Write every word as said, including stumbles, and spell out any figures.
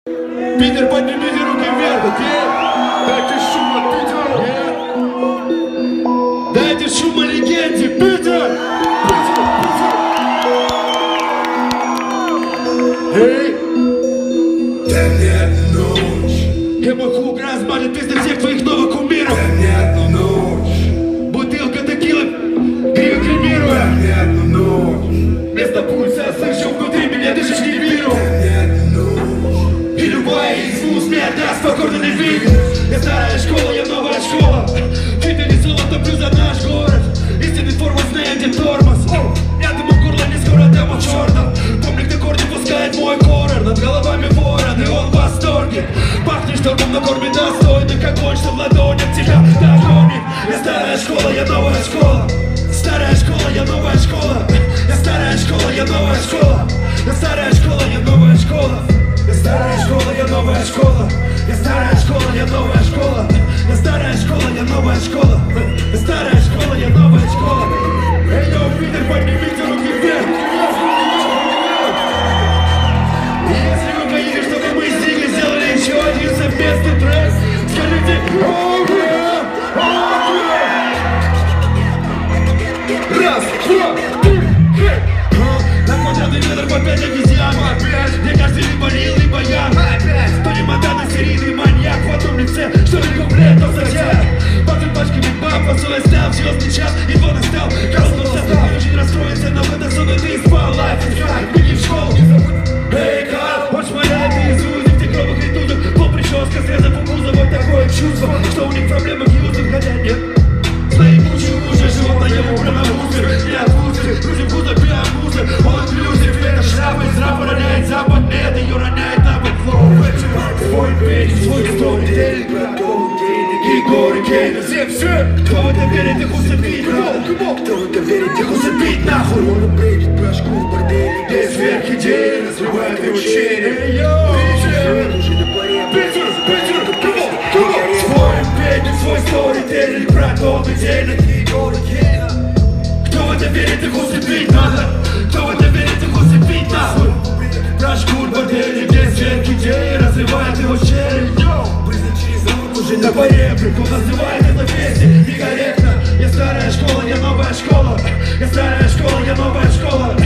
Питер, поднимите руки вверх, окей? Дайте шума, Питер! Yeah. Дайте шума легенде, Питер! Питер, Питер! Эй! Дай мне одну ночь. Я мой хук размажет песня всех твоих новых кумиров. Дай мне одну ночь. Бутылка текилы, криво кремируя. Дай мне одну ночь. Вместо пульса слышу внутри меня дышишь не веру. Дай мне одну ночь. И любая из уст мне отдаст покорный вид. Я старая школа, я новая школа. Чуть не золото плюс за наш город. Истинный форма знает, где тормоз. Я думаю, горло не скоро дам черта. Помник на корне пускает мой корер. Над головами ворон, и он в восторге. Пахнет штормом на корме достойным, как огонь, что в ладонях тебя догонит. Я старая школа, я новая школа. Старая школа, я новая школа. Я старая школа, я новая школа. Я старая школа, я новая школа. Я старая школа, я новая школа. Я старая школа, я новая школа. Я старая школа, я новая школа. Я старая школа, я новая школа. Эй, йоу, Питер, поднимите руки вверх. И если вы боитесь, чтобы мы с Зигой сделали еще один совместный трек, скажите «Оу, yeah! Оу, yeah!» Раз, два, три, hey! На квадратный метр по пять обезьян. Мне каждый либо Лил, либо я. Тони Монтана, серийный маньяк. В одном лице, что ли куплет, то затея. Пахнет пачками баб, посылай стал. Звездный час, едва настал. Коснулся, не очень расстроился, но в этой зоне ты спал. Life is right, беги в школу, не забудь. Эй, Карл, хочешь моя наизусть? В тигровых ритузах, пол прическа, срезав у кузова. Такое чувство, что у них проблемы Хьюстон, хотя нет. Наибучий лучше, животное прямо в узер. Не отпустит, грузим кузов, пиамузы. Он инклюзив, это шляпа из рапа роняет запад. Нет, ее роняет на бэкфлоу. Свой пейдж, свой сторителлинг. И горы кейна, все, все. Кто в это верит, их усыпить надо. Кто в это верит, их усыпить нахуй. Он бредит башку в борделе. Где сверхидеи разрывают его череп. Питер, Питер, Питер, свой пейдж, свой сторителлинг. Продолжит денег. Кто в это верит, их усыпить надо. Кто в это верит, их усыпить нахуй. Рашкур бордели, где сверхидеи разрывает его череп. Уже на поребрику называет это песни некорректно. Я старая школа, я новая школа. Я старая школа, я новая школа.